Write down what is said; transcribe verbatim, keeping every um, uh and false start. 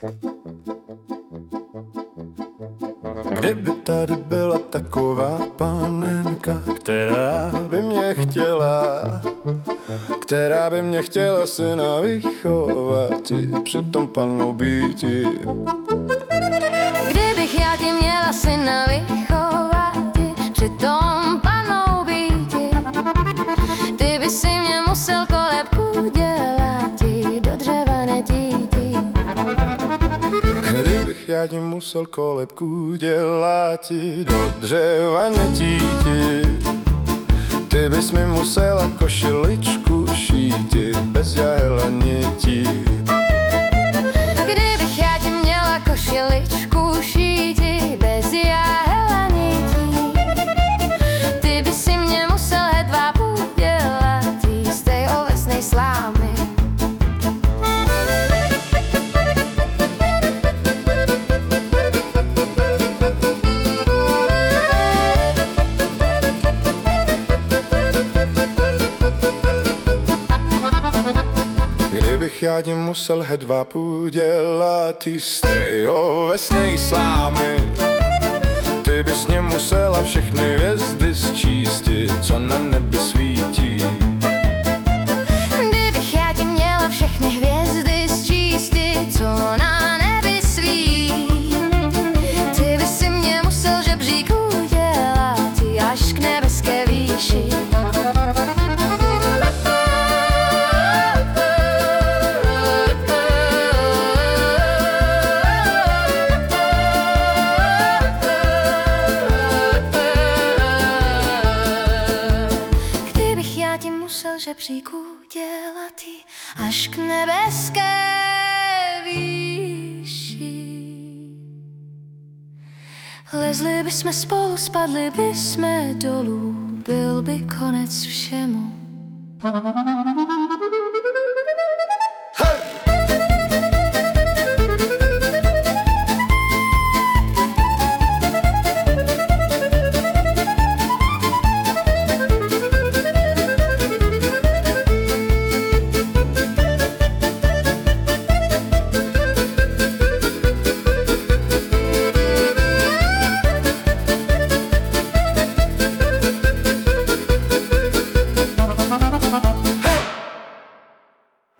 Kdyby tady byla taková panenka, která by mě chtěla, která by mě chtěla syna vychovat i přitom pannou býti. Kdybych já ti měla syna vychovat i přitom pannou býti, ty by si mě musel kolébku dělat i do dřeva netíti. Kdybych já ti musel kolébku dělat i do dřeva netíti, ty bys mi musela košiličku šíti bez jahel a nití. Kdybych já ti měla košiličku šíti bez jahel a nití, ty by si mě musel hedvábů dělat i z tej ovesnej slámy. Kdybych já ti musel hedvábů dělat i z tej ovesnej slámy, ty bys mě musela všechny hvězdy sčístit, co na nebi svítí. Kdybych já ti měla všechny hvězdy sčístit, co na nebi svítí, ty by si mě musel žebřík udělat i až k nebeské výši. Já ti musel žebříku dělat i až k nebeské výši. Lezli bysme spolu, spadli bysme dolů, byl by konec všemu.